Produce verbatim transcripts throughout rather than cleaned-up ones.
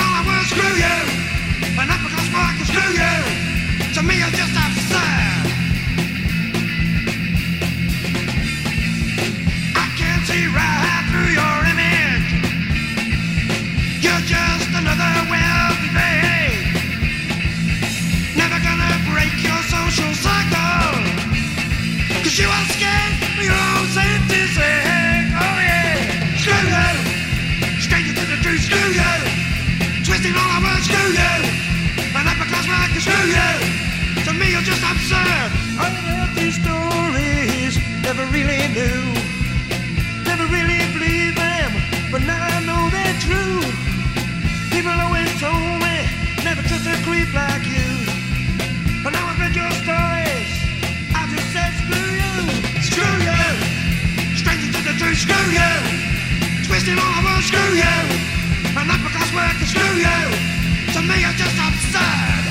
all the world, screw you. An upper class worker, screw you. To me you're just absurd. I can't see right through your image. You're just another wealthy babe. Never gonna break your social cycle. Cause you are scared for your own safety's sake. Oh yeah. Screw you. Stranger to the truth, screw you. Twisting all our words, screw you. An upper class worker, screw you. To me you're just absurd. I heard these stories, never really knew. Never really believed them, but now I know they're true. People always told me, never trust a creep like you. But now I've read your stories, I just said screw you. Screw you. Stranger to the truth, screw you. Twisting all the world, screw you. An upper class worker, screw you. To me you're just absurd.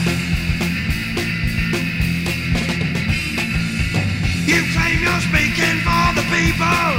You claim you're speaking for the people.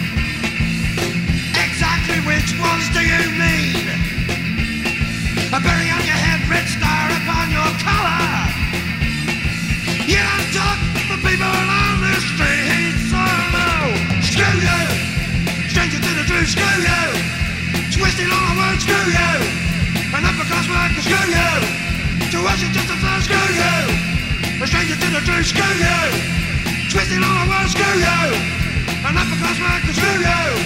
Exactly which ones do you mean? A berry on your head, red star upon your collar. You don't talk for people on the streets, oh no. Screw you. Stranger to the truth, screw you. Twisting all the words, screw you. An upper class worker, screw you. To us you're just a fly, screw you. A stranger to the truth, screw you. Twisting all the world, screw you. An upper class worker, screw you.